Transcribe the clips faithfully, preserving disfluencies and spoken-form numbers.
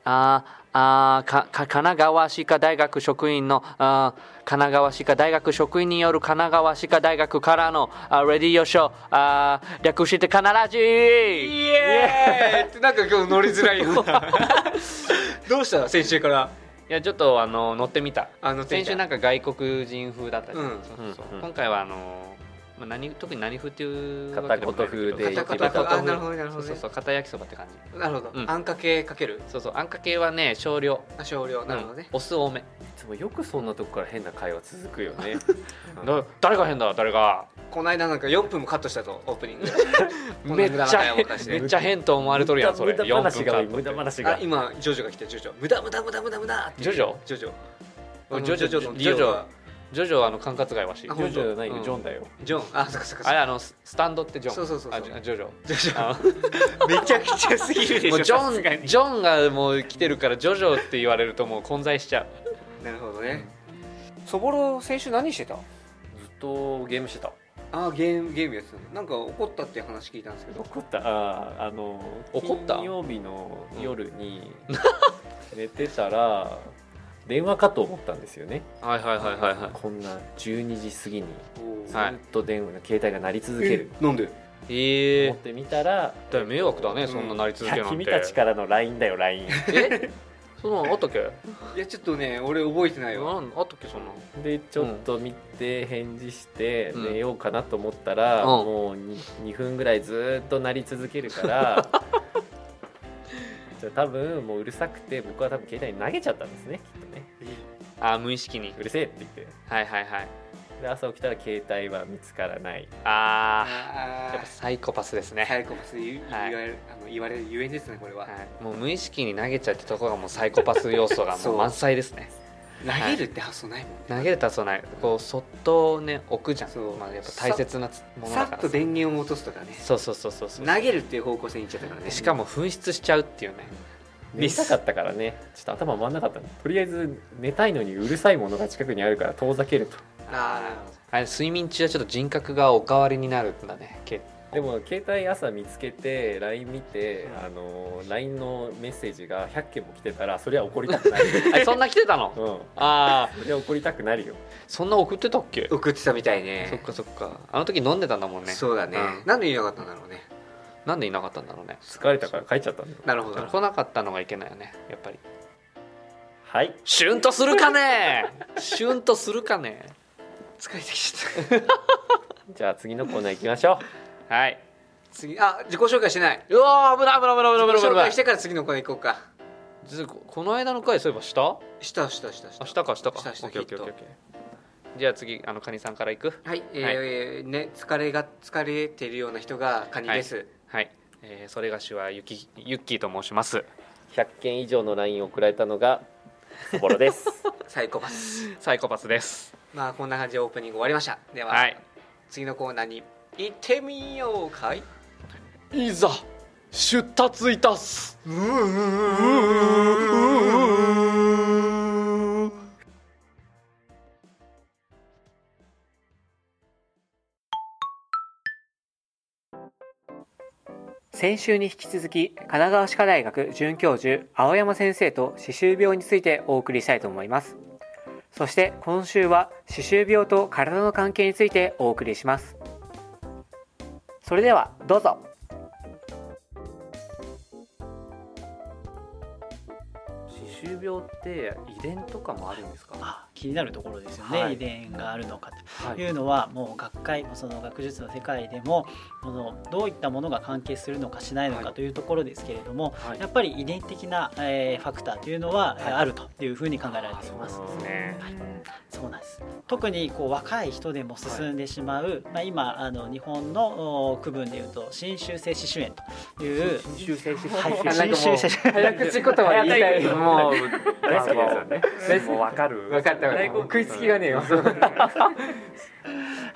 ああかか神奈川歯科大学職員のあ神奈川歯科大学職員による神奈川歯科大学からのあレディオショーあ略してカナラジーイエーイってなんか今日乗りづらいようなどうした先週から。 いやちょっとあの乗ってみた。 あ乗ってみた。 先週なんか外国人風だったじゃん、 うんそうそう、 うん、 今回はあのまあ、何特に何風っていう片言風で片言風。あなるほどなるほど、ね、 そうそう片焼きそばって感じ。 なるほど、 うん、 あんかけかける。 そうそうあんかけはね少量。 あ少量なるほどね、 うん、お酢多め。いつもよくそんなとこから変な会話続くよねだ誰が変だ誰が。 この間なんかよんぷんもカットしたぞオープニングめっちゃめっちゃ変と思われとるやんそれ。 無駄話が無駄話が。 あ今ジョジョが来てジョジョ無駄無駄無駄無駄無駄ジョジョジョジョジョジョジョジョジョジョジョジョはあの管轄外はしい。 ジョジョじゃないよ、うん、ジョンだよ。 ジョンあそっかそっか。 あれあのスタンドってジョン。 そうそうそうそう。 あジョジョジョジョめちゃくちゃすぎるでしょ。 もうジョンジョンがもう来てるからジョジョって言われるともう混在しちゃう。なるほどね。そぼろ先週何してた？ずっとゲームしてた。 あーゲームゲームやつなんか怒ったっていう話聞いたんですけど。 怒ったああの怒った金曜日の夜に寝てたら電話かと思ったんですよね。 はいはいはいはいはい。 こんなじゅうにじ過ぎにずはいっと電話の携帯が鳴り続ける、 なんでええ思ってみたらだから迷惑だね、そんな鳴り続けるなんて。 君たちからの ライン だよ ラインえそんなのあったっけ。 いやちょっとね俺覚えてないわ。 なんあったっけそんなの。 でちょっと見て返事してうん寝ようかなと思ったら、 うんもう に, にふんぐらいずっと鳴り続けるからじゃあ多分もううるさくて僕は多分携帯に投げちゃったんですねきっとね。 あ無意識に。 うるせえって言ってはいはいはい。 で朝起きたら携帯は見つからない。 ああーやっぱサイコパスですね。 サイコパス言,、 はい言われるあの言われるゆえんですねこれは、 はい、もう無意識に投げちゃってところがもうサイコパス要素がもう満載ですね。 投げるって発想ないもんね、 投げるとはそうない。こうそっとね置くじゃん。 そうまあ、やっぱ大切なものさだから。 っと電源を落とすとかね。 そうそうそうそうそう。 投げるっていう方向性にいっちゃったからね。 しかも紛失しちゃうっていうね。 寝たかったからねちょっと頭回んなかったの。とりあえず寝たいのにうるさいものが近くにあるから遠ざけると。 ああれ睡眠中はちょっと人格がおかわりになるんだね。けでも携帯朝見つけて ライン 見て、あの ライン のメッセージがひゃっけんも来てたらそれは怒りたくなるあれそんな来てたの。 うんああそれは怒りたくなるよ。 そんな送ってたっけ。 送ってたみたいね。 そっかそっか。あの時飲んでたんだもんね。 そうだね、 うんなんで言いなかったんだろうね。 なんでいなかったんだろうね。 疲れたから帰っちゃったんだよ。 なるほど。 来なかったのがいけないよねやっぱり。 はいシュンとするかねシュンとするかね。 疲れてきちゃったじゃあ次のコーナー行きましょう。 はい。 次あ自己紹介してない。 うわー危ない危ない危ない危ない危ない自己紹危ない介してから次のコーナー行こうか。 実はここの間の回そういえばしたしたしたしたしたあしたかしたかしたしたオッケーオッケーオッケーオッきっケー。じゃあ次あのカニさんからいく。 はい、えーね疲れが疲れているような人がカニです。 はい、えー、それがしはゆきユッキーと申します。 ひゃっけん以上の ライン を送られたのがそぼろですサイコパス。 サイコパスです。 まあこんな感じでオープニング終わりました。では、 はい次のコーナーに行ってみようかい。 いざ出立いたす。 先週に引き続き神奈川歯科大学准教授青山先生と歯周病についてお送りしたいと思います。そして今週は歯周病と体の関係についてお送りします。それではどうぞ。 歯周病って遺伝とかもあるんですか。 あ気になるところですよね、 はい遺伝があるのかはというのは、もう学会その学術の世界でもこのどういったものが関係するのかしないのかというところですけれども、 はいやっぱり遺伝的な、えーファクターというのは、 はいあるというふうに考えられています。 そうですね。 そうなんです。特にこう若い人でも進んでしまう、まあ、今あの日本のお区分でいうと侵襲性歯周炎という新修正しはいなんかもう新修正早口言葉言いたい。 もう大好きですよね。もうわかる。 分かった分かった。食いつきがねえよ。 は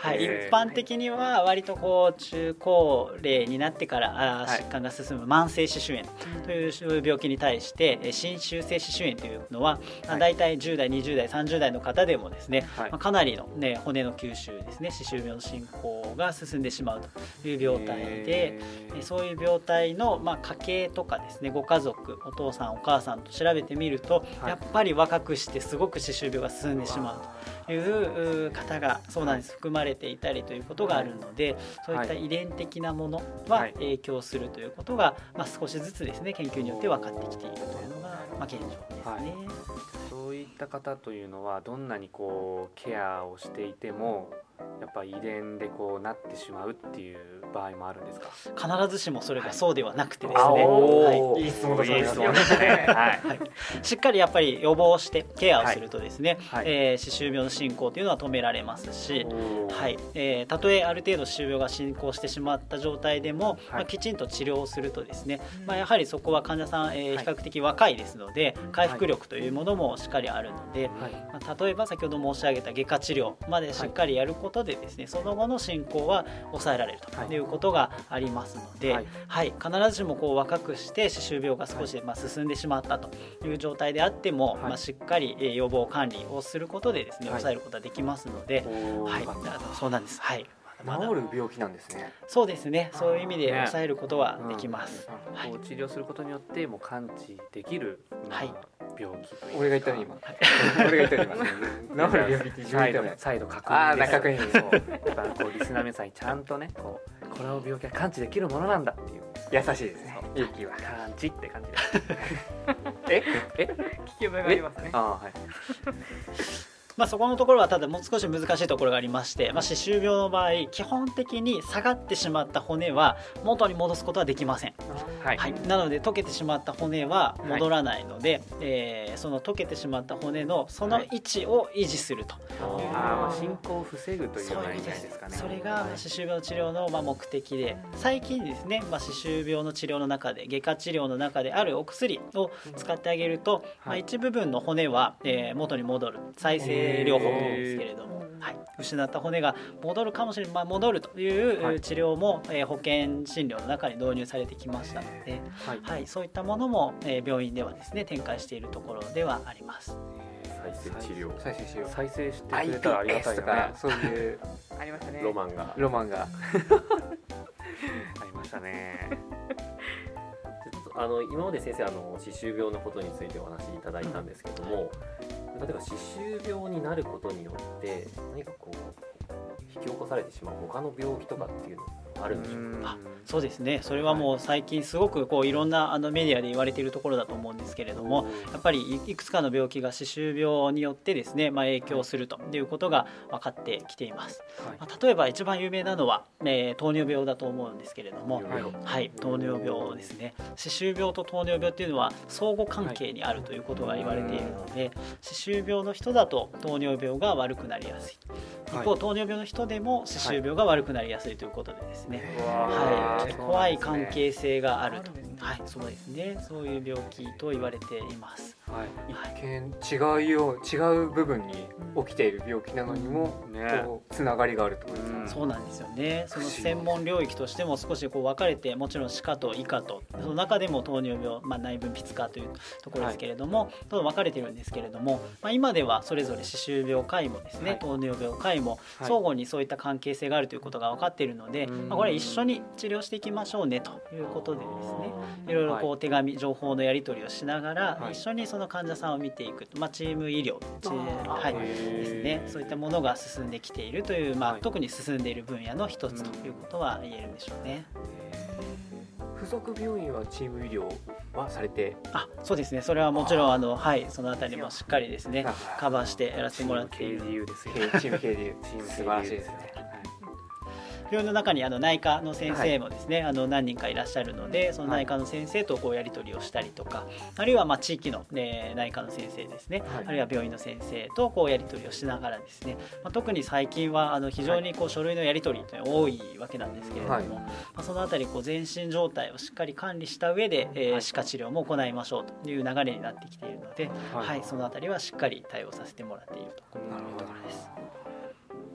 はい、 へー一般的には割とこう中高齢になってからあはい疾患が進む慢性歯周炎という病気に対してえ侵襲性歯周炎というのは、 はいだいたいじゅう代にじゅう代さんじゅう代の方でもですね、 はいまあかなりの、ね、骨の吸収ですね、歯周病の進行が進んでしまうという病態で、えそういう病態の、まあ、家系とかですね、ご家族、お父さんお母さんと調べてみると、 はいやっぱり若くしてすごく歯周病が進んでしまうという方がそうなんです、含まれていたりということがあるので、そういった遺伝的なものははい影響するということが、まあ、少しずつですね研究によって分かってきているというのが、まあ、現状ですね。 そういった方というのはどんなにこうケアをしていてもやっぱ遺伝でこうなってしまうっていう場合もあるんですか？ 必ずしもそれがそうではなくてですね、 あおはいいい質問だと思いますね。はいしっかりやっぱり予防してケアをするとですね、 はいえー歯周病の進行というのは止められますし、 おーはいえーたとえある程度歯周病が進行してしまった状態でも、 はいまあ、きちんと治療をするとですね、まあ、やはりそこは患者さん、えーはい比較的若いですので回復力というものもしっかりあるので、 はいまあ、例えば先ほど申し上げた外科治療までしっかりやることでですね、その後の進行は抑えられるということがありますので、 ははいい必ずしもこう若くして歯周病が少しまあ進んでしまったという状態であっても、 はいまあ、しっかりえー予防管理をすることでですねはい抑えることができますので、 おーはい、あのそうなんです。はいまだ治る病気なんですね。 そうですね、そういう意味でね抑えることはできます。 うんこう治療することによってもう完治できる、まあはい病気というか俺が言ったの今。俺が言ったの今。治る病気って自分再度で言ったのよ。 再度確ああ、 認です確認。 そうやっぱこうリスナー皆さんにちゃんとねこうこの病気は完治できるものなんだっていう優しいですね。いい気は。 完治って感じですええ聞き覚えがありますね。 ああはいまあ、そこのところはただもう少し難しいところがありまして、まあ、歯周病の場合基本的に下がってしまった骨は元に戻すことはできません、 はいはい、なので溶けてしまった骨は戻らないので、えーその溶けてしまった骨のその位置を維持すると、 あーまあ進行を防ぐというような意味そうですかね。 それがまあ歯周病の治療のまあ目的で、最近ですね、まあ、歯周病の治療の中で外科治療の中であるお薬を使ってあげると、まあ、一部分の骨はえー元に戻る再生療法というんですけれども、はい、失った骨が戻るかもしれない、まあ、戻るというはい治療もえー保険診療の中に導入されてきましたので、 はいはい、そういったものもえー病院ではですね展開しているところではあります。 再生治療再生しよう。 再生してくれたらありがたいアイピーエス とよねか。そういうありましたね。 ロマンがロマンが。 ありましたね。 ちょっとあの今まで先生あの歯周病のことについてお話しいただいたんですけども、例えば歯周病になることによって何かこう引き起こされてしまう他の病気とかっていうのあるんでしょうか？ あそうですね、それはもう最近すごくこういろんなあのメディアで言われているところだと思うんですけれども、やっぱりいいくつかの病気が歯周病によってですね、まあ、影響するということが分かってきています。 はいまあ、例えば一番有名なのは、えー糖尿病だと思うんですけれども、 糖尿病はい、糖尿病ですね。歯周病と糖尿病っていうのは相互関係にあるということが言われているので、歯周病の人だと糖尿病が悪くなりやすい。一方、糖尿病の人でも歯周病が悪くなりやすいということでですね、はい、ちょっと怖い関係性があると、はい、そうですね、そういう病気と言われています。 はいはい一見違うよう違う部分に起きている病気なのにも、 ねこうつながりがあるってことですね。 うんそうなんですよね。その専門領域としても少しこう分かれて、もちろん歯科と医科とその中でも糖尿病、まあ、内分泌科というところですけれども、と分かれているんですけれども、まあ、今ではそれぞれ歯周病科医もですね、 はい糖尿病科医もはい相互にそういった関係性があるということが分かっているので、 うんまあ、これは一緒に治療していきましょうねということでですね、いろいろこう手紙情報のやり取りをしながら、 はい一緒にその患者さんを見ていく、まあ、チーム医療チーあーはいへーですね、そういったものが進んできているという、まあはい特に進んでいる分野の一つということは言えるんでしょうね。 付属病院はチーム医療はされて、 あ、そうですね。それはもちろんあのはいそのあたりもしっかりですねあカバーしてやらせてもらっている。 ケーディーユー ですよ。 チーム系でチーム ケーディーユー素晴らしいですね。 病院の中にあの内科の先生もですね、あの何人かいらっしゃるので、その内科の先生とこうやり取りをしたりとか、あるいはまあ地域の、ね、内科の先生ですね、 はいあるいは病院の先生とこうやり取りをしながらですね、まあ、特に最近はあの非常にこう書類のやり取りというのが多いわけなんですけれども、 はいまあ、そのあたりこう全身状態をしっかり管理した上で、えー歯科治療も行いましょうという流れになってきているので、 はいはい、そのあたりはしっかり対応させてもらっているというところです。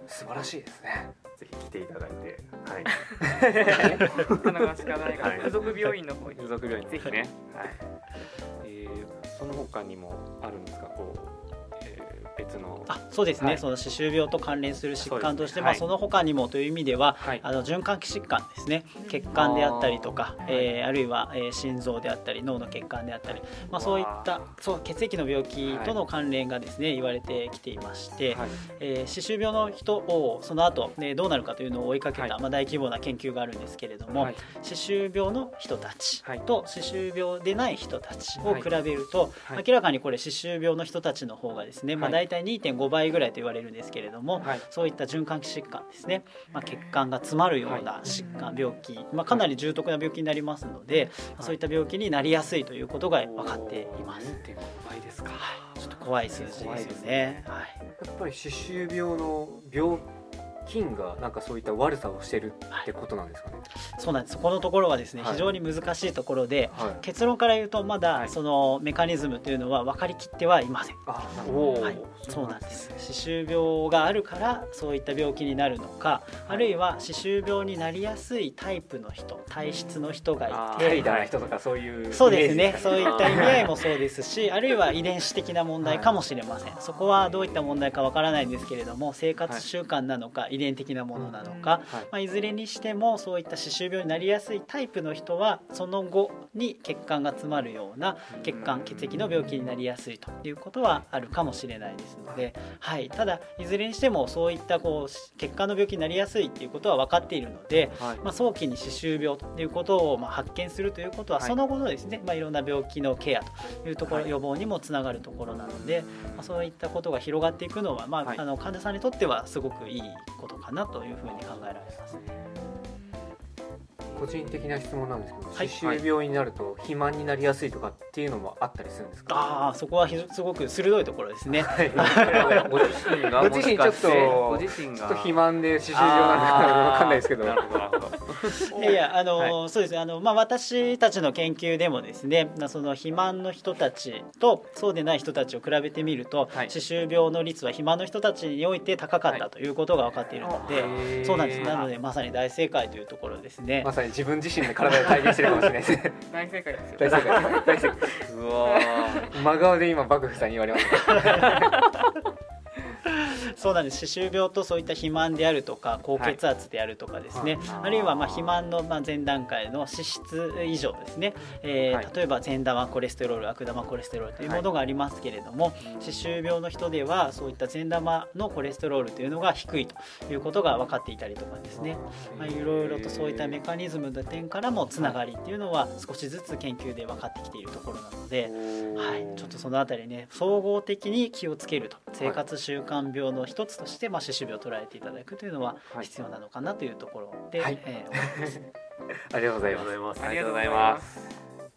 素晴らしいですね。 ぜひ来ていただいて、はい、 神奈川歯科大はい学附属病院の方に付属病院ぜひね、はいえー、その他にもあるんですか、こう、えー、別のあそうですね、 はいその歯周病と関連する疾患として、 そうですねはいまあ、その他にもという意味では、 はいあの循環器疾患ですね、血管であったりとか、 あーえーあるいは、えー心臓であったり脳の血管であったり、まあ、そういったそう血液の病気との関連がですね、言われてきていまして、 はいえー歯周病の人をその後、ね、どうなるかというのを追いかけた、 はいまあ、大規模な研究があるんですけれども、 はい歯周病の人たちはいと歯周病でない人たちをはい比べると、 はい明らかにこれ歯周病の人たちの方がですね、まあ、 はい大体 にてんごばいぐらいと言われるんですけれども、 はいそういった循環器疾患ですね、まあ、血管が詰まるような疾患、病気、まあ、かなり重篤な病気になりますので、そういった病気になりやすいということが分かっています。 にてんごばいですか。 ちょっと怖い数字ですよね。はいやっぱり歯周病の病菌がなんかそういった悪さをしてるってことなんですかね。 そうなんです。そこのところはですね、 はい非常に難しいところで、 はい。 結論から言うとまはいだそのメカニズムというのは分かりきってはいません。 あ、なるほど。 はい、そうなんです。歯周病があるからそういった病気になるのか、あるいは歯周病になりやすいタイプの人、体質の人がいて、 怠惰な人とかそういうそうですねイメージかそういった意味合いもそうですし、あるいは遺伝子的な問題かもしれません。そこはどういった問題かわからないんですけれども、生活習慣なのか遺伝的なものなのか、 はいまあ、いずれにしてもそういった歯周病になりやすいタイプの人はその後に血管が詰まるような血管血液の病気になりやすいということはあるかもしれないですので、はい、ただいずれにしてもそういったこう血管の病気になりやすいということは分かっているので、 はいまあ、早期に歯周病ということをまあ発見するということは、 はいその後のですね、まあ、いろんな病気のケアというところ、 はい予防にもつながるところなので、まあ、そういったことが広がっていくのは、まあはいあの患者さんにとってはすごくいいことかなというふうに考えられますね。 個人的な質問なんですけど、 はい歯周病になると肥満になりやすいとかっていうのもあったりするんですか。 ああ、そこはひすごく鋭いところですね。 ご自身がご自身ちょっとご自身がちょっと肥満で歯周病なのかわかんないですけど。 なるほどなるほどいやいや、あのはそうですね、あのまあ、私たちの研究でもですね、まあその肥満の人たちとそうでない人たちを比べてみると、 はい歯周病の率は肥満の人たちにおいて高かったということが分かっているので、 はいそうなんです。なのでまさに大正解というところですね。 まさに自分自身で体で体現してるかもしれないですね。 大正解ですよ。 大正解です大正解。 うわー真顔で今幕府さんに言われました。 そうなんです。歯周病とそういった肥満であるとか高血圧であるとかですね、 はいあるいはまあ肥満のまあ前段階の脂質異常ですね、えーはい例えば善玉コレステロール悪玉コレステロールというものがありますけれども、歯周病の人ではそういった善玉のコレステロールというのが低いということが分かっていたりとかですね、まあ、いろいろとそういったメカニズムの点からもつながりっていうのは少しずつ研究で分かってきているところなので、はい、ちょっとそのあたりね、総合的に気をつけると、生活習慣病の一つとして、まあ、歯周病を捉えていただくというのは必要なのかなというところで、 はいえー思います。 ありがとうございありがとうます。 ございます。 ありがとうございます。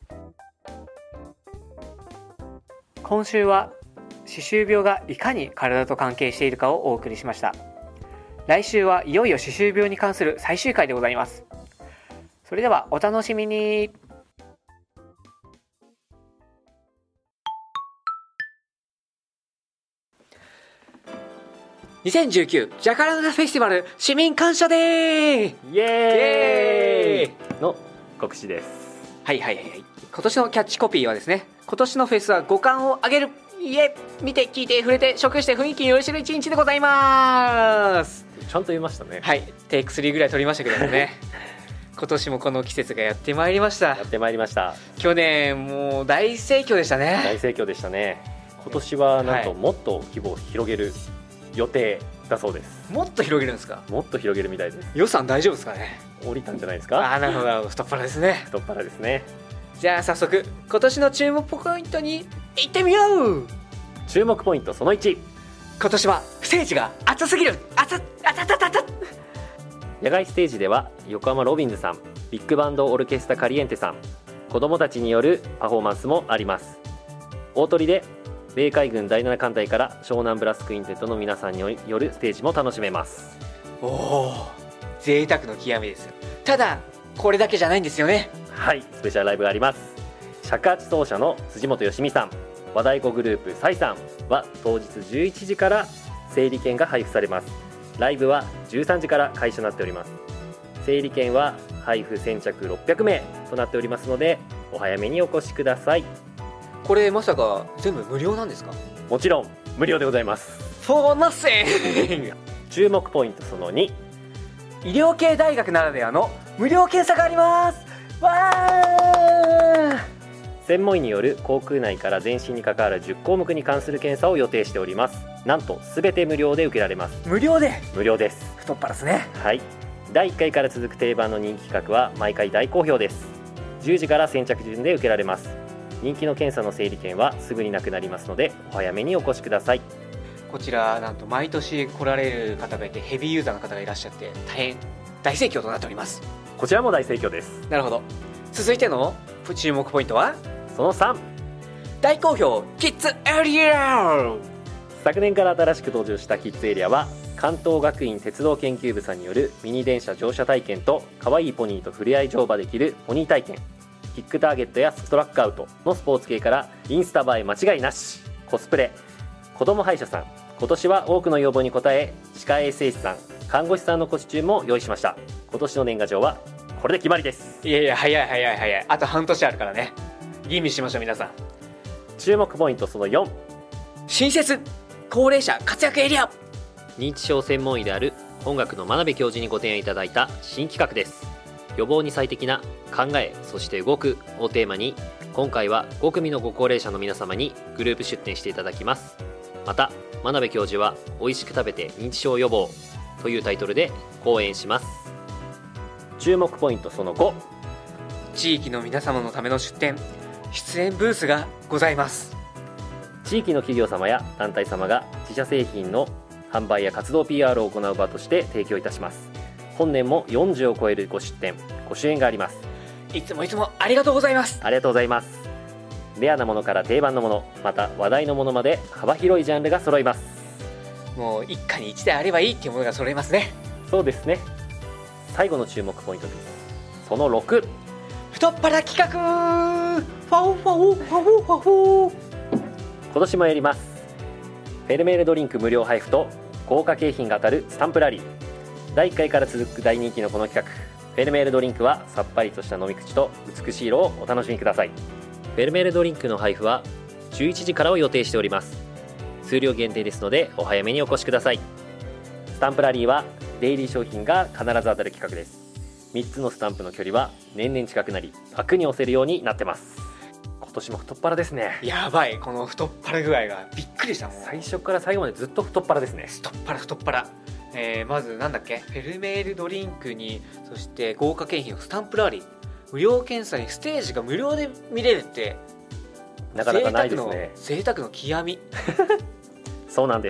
今週は歯周病がいかに体と関係しているかをお送りしました。来週はいよいよ歯周病に関する最終回でございます。それではお楽しみに。にせんじゅうきゅうジャカルタフェスティバル市民感謝デー。 イエーイの告知です。 はいはいはいはい。今年のキャッチコピーはですね、今年のフェスは五感を上げる、いえ、見て聞いて触れて食して雰囲気によりしる一日でございます。 ちゃんと言いましたね。 はい、テイクスリーぐらい取りましたけどもね今年もこの季節がやってまいりました。 やってまいりました。 去年もう大盛況でしたね。 大盛況でしたね。今年はなんとはいもっと規模を広げる予定だそうです。 もっと広げるんですか。 もっと広げるみたいです。 予算大丈夫ですかね。 降りたんじゃないですか。 ああ、なるほどなるほど、太っ腹ですね。 太っ腹ですね。 じゃあ早速今年の注目ポイントに行ってみよう。 注目ポイントそのいち、 今年はステージが熱すぎる。熱っ熱っ熱っ熱っ。 野外ステージでは横浜ロビンズさん、ビッグバンドオルケスタカリエンテさん、子どもたちによるパフォーマンスもあります。大鳥で米海軍だいなな艦隊から湘南ブラスクインテッドの皆さんによるステージも楽しめます。 おお、贅沢の極みですよ。ただこれだけじゃないんですよね。 はい、スペシャルライブがあります。尺八奏者の辻本よしみさん、和太鼓グループサイさんは当日じゅういちじから整理券が配布されます。 ライブはじゅうさんじから開始となっております。整理券は配布先着ろっぴゃくめいとなっておりますので、お早めにお越しください。 これまさか全部無料なんですか？ もちろん無料でございます。 For nothing 注目ポイントそのに、 医療系大学ならではの無料検査があります。わー、 専門医による口腔内から全身に関わるじゅっこうもくに関する検査を予定しております。なんと全て無料で受けられます。 無料で無料です。 太っ腹ですね。 はい、だいいっかいから続く定番の人気企画は毎回大好評です。じゅうじから先着順で受けられます。人気の検査の整理券はすぐになくなりますので、お早めにお越しください。 こちらなんと毎年来られる方がいて、ヘビーユーザーの方がいらっしゃって大変大盛況となっております。 こちらも大盛況です。 なるほど。続いての注目ポイントはそのさん、 大好評キッズエリア。 昨年から新しく登場したキッズエリアは、関東学院鉄道研究部さんによるミニ電車乗車体験と可愛いポニーと触れ合い乗馬できるポニー体験、キックターゲットやストラックアウトのスポーツ系からインスタ映え間違いなし、コスプレ、子ども歯医者さん、今年は多くの要望に応え歯科衛生士さん、看護師さんのコスチュームも用意しました。今年の年賀状はこれで決まりです。 いやいや、早い早い早い。あと半年あるからね、吟味しましょう皆さん。 注目ポイントそのよん、 新設高齢者活躍エリア。 認知症専門医である本学の真鍋教授にご提案いただいた新企画です。予防に最適な考え、そして動くをテーマに、今回はごくみのご高齢者の皆様にグループ出展していただきます。また真鍋教授は美味しく食べて認知症予防というタイトルで講演します。注目ポイントそのご、 地域の皆様のための出展出演ブースがございます。 地域の企業様や団体様が自社製品の販売や活動 ピーアール を行う場として提供いたします。本年もよんじゅうを超えるご出展ご主演があります。 いつもいつもありがとうございます。 ありがとうございます。レアなものから定番のもの、また話題のものまで幅広いジャンルが揃います。 もう一家に一台あればいいっていうものが揃いますね。 そうですね。最後の注目ポイントです。そのろく、 太っ腹企画ファオファオファオファオ。 今年もやります。フェルメールドリンク無料配布と豪華景品が当たるスタンプラリー。だいいっかいから続く大人気のこの企画、フェルメールドリンクはさっぱりとした飲み口と美しい色をお楽しみください。フェルメールドリンクの配布はじゅういちじからを予定しております。数量限定ですのでお早めにお越しください。スタンプラリーはデイリー商品が必ず当たる企画です。みっつのスタンプの距離は年々近くなり、楽に押せるようになってます。今年も太っ腹ですね。 やばい、この太っ腹具合がびっくりした。もん最初から最後までずっと太っ腹ですね。 太っ腹太っ腹。えー、まずなんだっけ、フェルメールドリンクに、そして豪華景品をスタンプラリー、無料検査にステージが無料で見れるってなかなかないですね。 贅沢の極みそうなんです。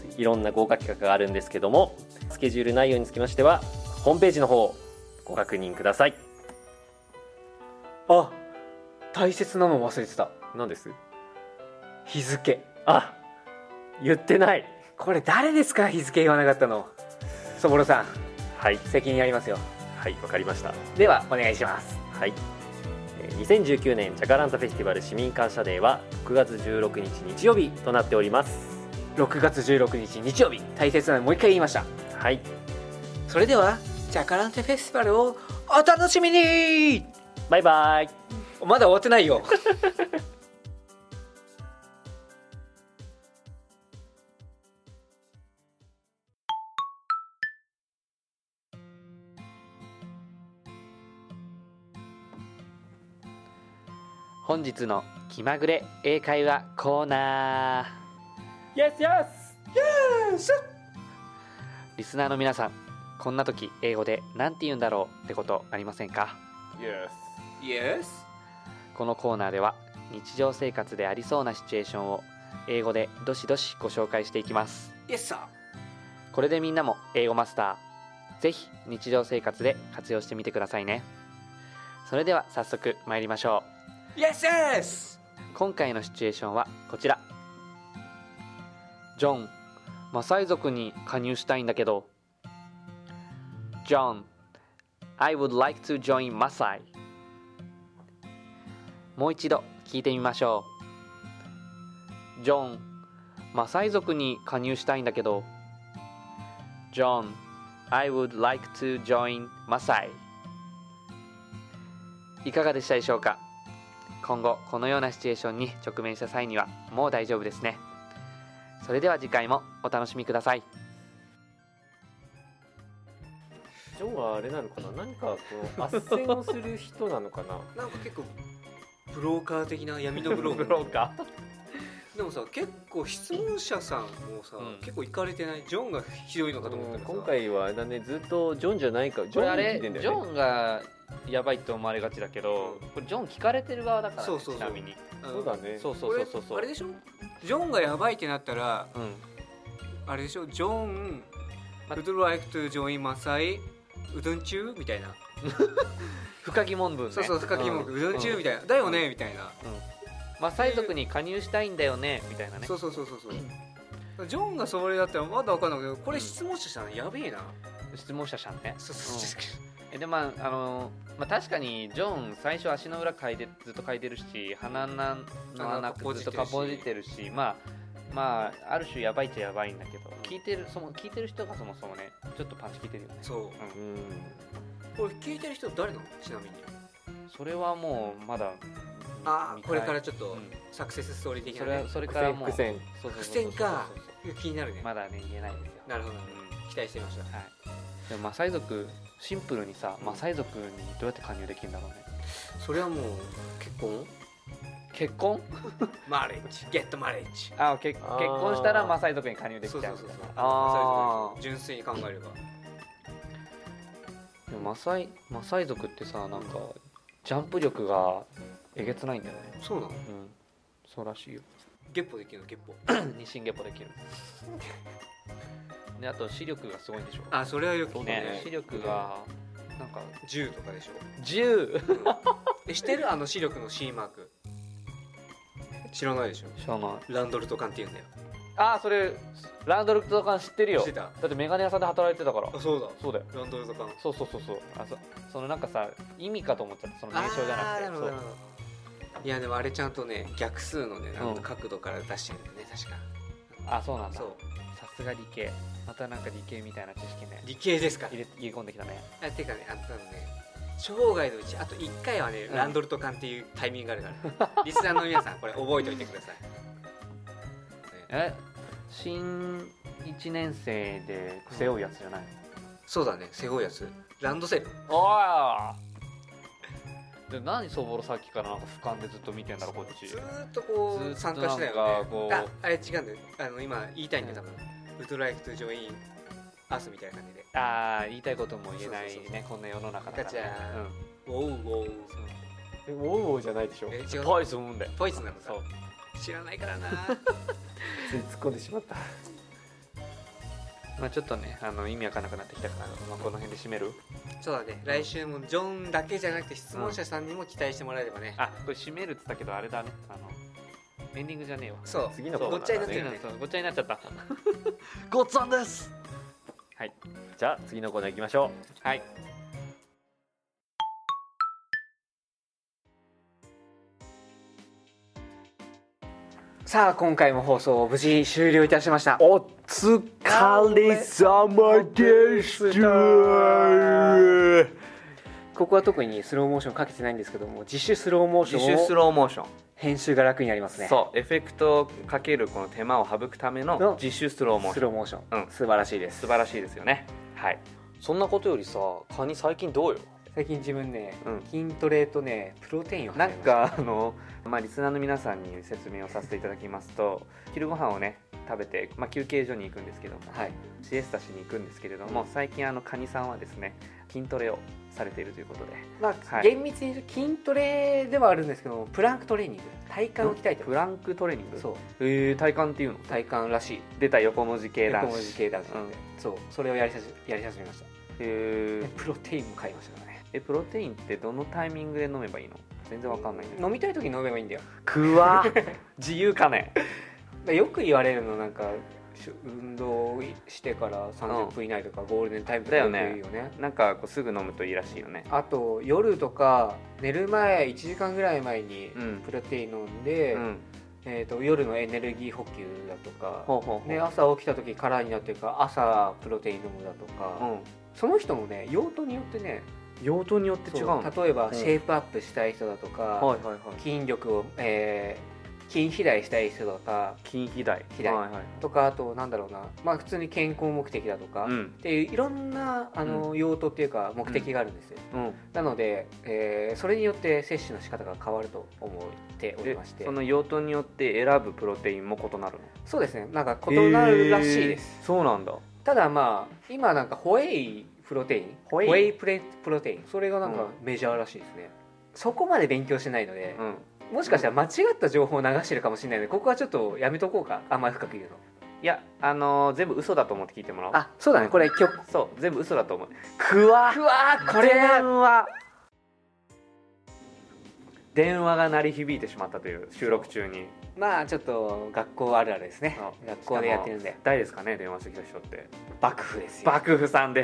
いろんな豪華企画があるんですけども、スケジュール内容につきましてはホームページの方をご確認ください。 あ、大切なの忘れてた。 何です？ 日付。 あ、言ってない。 これ誰ですか、日付言わなかったの。そぼろさん、 はい、 責任ありますよ。 はい、わかりました。 ではお願いします。 はい、にせんじゅうきゅうねんジャカランタフェスティバル市民感謝デーはろくがつじゅうろくにち日曜日となっております。 ろくがつじゅうろくにち日曜日、大切なのもう一回言いました。 はい、 それではジャカランタフェスティバルをお楽しみに。 バイバイ。 まだ終わってないよ本日の気まぐれ英会話コーナー。 Yes, yes, yes。 リスナーの皆さん、こんな時英語でなんて言うんだろうってことありませんか？ Yes, yes。 このコーナーでは日常生活でありそうなシチュエーションを英語でどしどしご紹介していきます。 Yes, sir。 これでみんなも英語マスター、ぜひ日常生活で活用してみてくださいね。それでは早速参りましょう。 Yes, yes。 今回のシチュエーションはこちら。ジョン、マサイ族に加入したいんだけど。John, I would like to join Maasai。 もう一度聞いてみましょう。ジョン、マサイ族に加入したいんだけど。 John, I would like to join Masai. いかがでしたでしょうか。今後このようなシチュエーションに直面した際にはもう大丈夫ですね。それでは次回もお楽しみください。 ジョンはあれなのかな、何かこう斡旋をする人なのかななんか結構ブローカー的な闇のブローカーブローカでもさ結構質問者さんもさ、うん、結構行かれてない。ジョンがひどいのかと思ったらさ、 今回はあれだね、ずっとジョンじゃないか、ジョンこれあれ、 聞いてんだよね、 ジョンがやばいって思われがちだけど、これジョン聞かれてる側だから、ね、 そうそうそう、 ちなみにそうだね、 そうそうそうそうそう、 あれでしょ、ジョンがやばいってなったら、 うん、 あれでしょ、ジョン Would you like to join Masai うどん中みたいな深疑問文ね、 そうそう深疑問文、 うん、 うどん中みたいな、だよねみたいな、 マサイ族に加入したいんだよねみたいなね。 そうそうそうそうそうジョンがそれだったらまだ分かんないけど、これ質問者さんやべえな、 質問者さんね。 そうそうそう、 えでまああのまあ確かにジョン最初足の裏嗅いでずっと嗅いでるし、鼻なのなくずっとかぼじってるし、まあまあある種やばいっちゃやばいんだけど、聞いてるその聞いてる人がそもそもねちょっとパンチ効いてるよね。 そう、うん、これ聞いてる人誰なのちなみに。 それはもうまだあこれからちょっとサクセスストーリー的な、ね、 それそれからもう伏線伏線か気になるね。 まだね言えないですよ。 なるほど、うん、期待してみました。 はい。でもマサイ族シンプルにさ、マサイ族にどうやって加入できるんだろうね。 それはもう結婚結婚マレッジゲットマレッジあ結結婚したらマサイ族に加入できちゃう。 そうそうそうそう、 あ純粋に考えれば。 でもマサイマサイ族ってさ、なんかジャンプ力がえげつないんだよね。 そうなの。 うん、そうらしいよ。 ゲッポできるのゲッポ日進月歩できるで、あと視力がすごいんでしょ。 あ、それはよく聞くね。 ね、視力がなんかじゅうとかでしょ。 じゅう、 うん、え知ってるあの視力の C マーク。知らないでしょ。 知らない。 ランドルト缶って言うんだよ。 あー、それランドルト缶知ってるよ。 知ってた。 だってメガネ屋さんで働いてたから。 あ、そうだそうだよ。 ランドルト缶。 そうそうそうそう。あ、そそのなんかさ、意味かと思っちゃった。その名称じゃなくて。 なるほどなるほど。いやでもあれちゃんとね、逆数のね、なんか角度から出してるんだよね、確か。 あ、そうなんだ。 そう。 さすが理系。またなんか理系みたいな知識ね。 理系ですか。 入れ入れ込んできたね。 あ、てかね、あのね、生涯のうちあといっかいはね、 うん、 ランドルト缶っていうタイミングがあるからリスナーの皆さんこれ覚えておいてください。 え、新いちねん生で背負うやつじゃない、うん、 そうだね、背負うやつランドセル。 おーで何そぼろさっきからなんか俯瞰でずっと見てんだろこっち。 ずーっとこう参加したよね。あ、あれ違うんだよ。あの今言いたいんだよ多分。ウッドライクとジョインアスみたいな感じで。 ああ、言いたいことも言えないね。そうそうそうそう、こんな世の中だから、ね。 ガチャー。うん、ウォウウォウ。 え、ウォウウォウじゃないでしょ。 え、違う。 ポイズンだよ。 ポイズンなのか。 そう。 知らないからな。 つい突っ込んでしまった。 まあちょっとね、あの意味わかんなくなってきたから、まあ、この辺で締める。 そうだね、来週もジョンだけじゃなくて質問者さんにも期待してもらえればね、 うん、あ、これ締めるって言ったけどあれだね、あのエンディングじゃねえわ。 そう、 次のコーナーごっちゃになってるね。 ごっちゃになっちゃったごっつぁんです。 はい、じゃあ次のコーナー行きましょう。 はい。 さあ今回も放送を無事終了いたしました。 お疲れ様でした。 ここは特にスローモーションかけてないんですけども、自主スローモーションを自主スローモーション、 編集が楽になりますね。 そう、エフェクトをかけるこの手間を省くための自主スローモーション。 スローモーション、 うん、 素晴らしいです。 素晴らしいですよね。はい。そんなことよりさ、カニ最近どうよ。 最近自分ね、 うん、 筋トレとねプロテインをなんかあの、まあ、リスナーの皆さんに説明をさせていただきますと、昼ご飯をね食べて、まあ、休憩所に行くんですけども、 はい、 シエスタしに行くんですけれども、うん、最近あのカニさんはですね筋トレをされているということで、 まあはい、厳密に言うと筋トレではあるんですけども、プランクトレーニング、体幹を鍛えてます。 プランクトレーニング、 そう、 えー、体幹っていうの？ 体幹らしい。 出た横文字系男子、 横文字系男子なんで、うん、そう、それをやり始めやり始めました。 えー、 プロテインも買いましたからね。 え、プロテインってどのタイミングで飲めばいいの？全然わかんないんだけど。 飲みたい時に飲めばいいんだよ。 くわ自由かね。 よく言われるの、なんか運動してからさんじゅっぷん以内とか、うん、ゴールデンタイムとかよく言うよね。 なんかこうすぐ飲むといいらしいよね。 あと夜とか寝る前いちじかんぐらい前にプロテイン飲んで、うん、 えー、と夜のエネルギー補給だとか、 ほうほうほうね、朝起きた時空になってるから朝プロテイン飲むだとか、 うん、 その人のね用途によってね、 用途によって違うの。 そう例えばうんシェイプアップしたい人だとか、 はいはいはい。 筋力を、えー筋肥大したい人とか筋肥大肥大はいはい、 とか、あとなんだろうな、まあ、普通に健康目的だとか、 うんっていういろんなあの、用途っていうか目的があるんですよ、 うん、 なので、えーそれによって摂取の仕方が変わると思っておりでましてその用途によって選ぶプロテインも異なるの。 そうですね、なんか異なるらしいです、 へーそうなんだ。 ただまあ今なんかホエイプロテインホエイプレプロテインそれがなんかメジャーらしいですね、そこまで勉強してないので、 うん、 もしかしたら間違った情報を流してるかもしれないので、ここはちょっとやめとこうか、あんまり深く言うの。 いやあのー全部嘘だと思って聞いてもらおう。 あ、そうだね、これ今日そう全部嘘だと思う。くわうわーこれ電が話電話が鳴り響いてしまったという収録中に。 まあちょっと学校あるあるですね、 そう学校でやってるんで。 誰ですかね電話してきた人って。 幕府ですよ、 幕府さんです。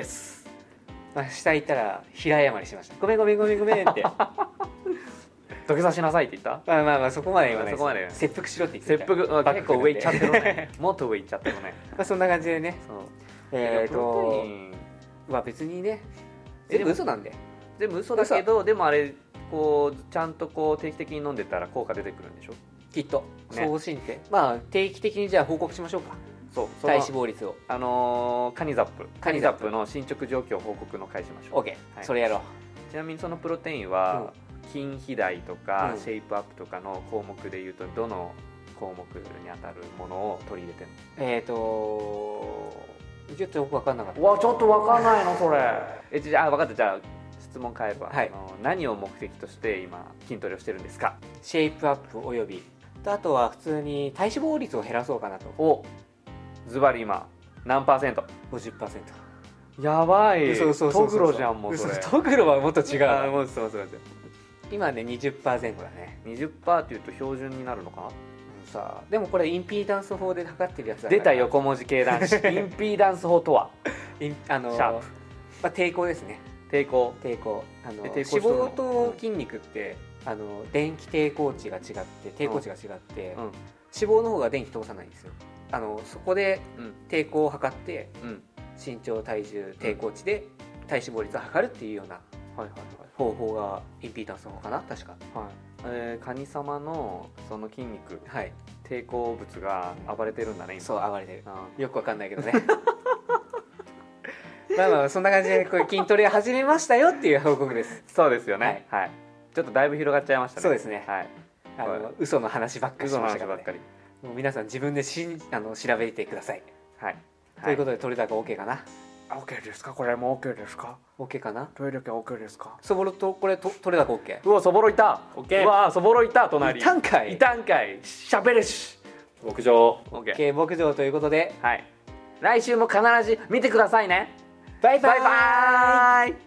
まあ、下行ったら平謝りしました、ごめんごめんごめんごめんって土下座しなさいって言った。 まあまあまあそこまで言わないです、 そこまで切腹しろって言って切腹、うん幕府結構上行っちゃってるねもっと上行っちゃってるね。 まあそんな感じでね、 そうえープロテとインまあ別にねえ全部嘘なんで、 全部嘘だけどでもあれこうちゃんとこう定期的に飲んでたら効果出てくるんでしょ。 きっとねそう信じて、まあ定期的にじゃあ報告しましょうか、 そうその体脂肪率を。 あのーカニザップカカニザップニザップの進捗状況報告の会しましょう。 OK、 はいそれやろう。 ちなみにそのプロテインは、筋肥大とか、 うんシェイプアップとかの項目でいうとどの項目に当たるものを取り入れてるの。 えーとちょっとよく分かんなかった。 わちょっと分かんないのそれ。えじゃあ分かった、じゃあ質問変えば、 はいあの何を目的として今筋トレをしてるんですか。 シェイプアップおよびあとは普通に体脂肪率を減らそうかなと。 おズバリ今何パーセント。 ごじゅっパーセント。 やばいそうそうそうそうトグロじゃんもうそれ。 嘘トグロはもっと違うな。 あーもうすいませんすいません。 今ね にじゅっパーセントだね。 にじゅっパーセント っていうと標準になるのかな。 さあでもこれインピーダンス法で測ってるやつだから出た横文字系男子インピーダンス法とはインあのシャープまあ、抵抗ですね。 抵抗。 抵抗あのえ抵抗脂しとるの肪と筋肉ってあの電気抵抗値が違って抵抗値が違って、 うん脂肪の方が電気通さないんですよ。あのそこでうん抵抗を測ってうん身長体重抵抗値で体脂肪率を測るっていうようなはいはい方法がインピーダンス法かな確か。 はいはい。えー、カニ様のその筋肉はい、 抵抗物が暴れてるんだね今。 そう暴れてる。 あよくわかんないけどねまあまあそんな感じでこれ筋トレ始めましたよっていう報告です。 ーそうですよねはい、ちょっとだいぶ広がっちゃいましたね。 そうですねはい。 あの、 はい嘘の話ばっかりし嘘のましたから、ね、 話ばっかり。 もう皆さん自分でしんあの調べてください、 はい。 ということで取れ高 OK かな。 オッケーですか。これもオッケーですか。 OK かな。 取れ高オッケーですか。 そぼろとこれと取れ高 OK。 うわそぼろいた。 オッケーうわそぼろいた隣。 いたんかいいたんかい。しゃべれし。 牧場オッケー。 OK 牧場ということではい。来週も必ず見てくださいね。 バイバイバイバーイ。